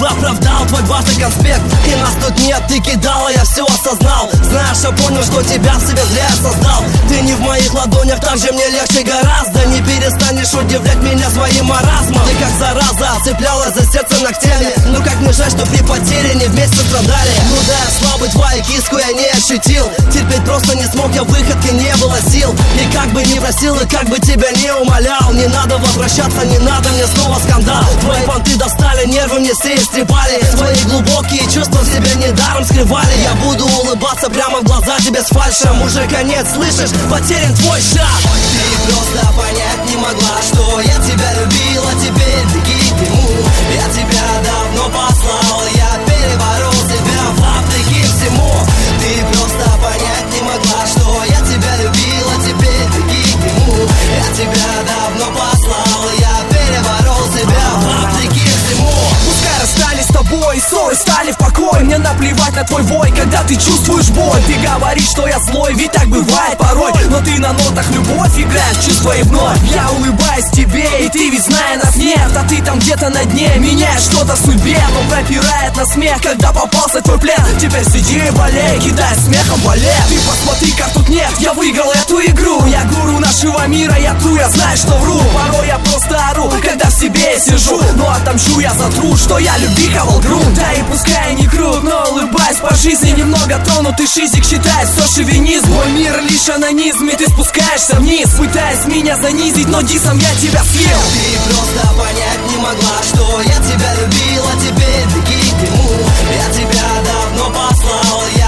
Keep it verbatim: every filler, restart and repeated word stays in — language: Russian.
бы оправдал твой важный конспект. И нас тут нет, ты кидала, я все осознал. Знаешь, я понял, что тебя в себе зря создал. Ты не в моих ладонях, так же мне легче гораздо. Не перестанешь удивлять меня своим маразмом. Ты как зараза, цеплялась за сердце ногтями. Ну как мне жаль, что при потере не вместе страдали. Ну да, я слабый, твою киску я не ощутил. Терпеть просто не смог, я выходки не было сил. И как бы не просил, и как бы тебя не умолял, не надо возвращаться, не надо мне снова скандал. Твои понты достали, нервы мне все истрепали. Свои глубокие чувства в себе недаром скрывали. Я буду улыбаться прямо в глаза тебе с фальшем. Уже конец, слышишь, потерян твой шаг. Ты просто понять не могла, что я тебя любила, теперь беги к нему. Я тебя давно послал, я переборол себя вопреки всему. Ты просто понять не могла, что я тебя любила, теперь беги к нему. Я тебя давно послал, я переборол себя вопреки всему. Пускай расстались с тобой, ссоры стали в покой. Мне наплевать на твой вой, когда ты чувствуешь боль. Ты говоришь, что я злой, ведь так бывает порой. Но ты на нотах любовь играешь, чувства и вновь. Я улыбаюсь тебе, и ты ведь зная нас нет. А ты там где-то на дне, меняешь что-то в судьбе. Но пропирает на смех, когда попался твой плен. Теперь сиди и болей, кидай смехом болет. Ты посмотри, как тут нет, я выиграл эту игру. Я гуру нашего мира, я тру, я знаю, что вру. Порой я просто ору, когда в себе сижу. Но отомщу я за труд, что я любиховал грунт. Да и пускай не крут, но улыбаюсь по жизни. Немного тронутый шизик, считает все шовинизм. Мой мир лишь анонизм, и ты спускаешься вниз, пытаясь меня занизить, но дисом я тебя съел. Ты просто понять не могла, что я тебя любила, теперь беги к нему. Я тебя давно послал, я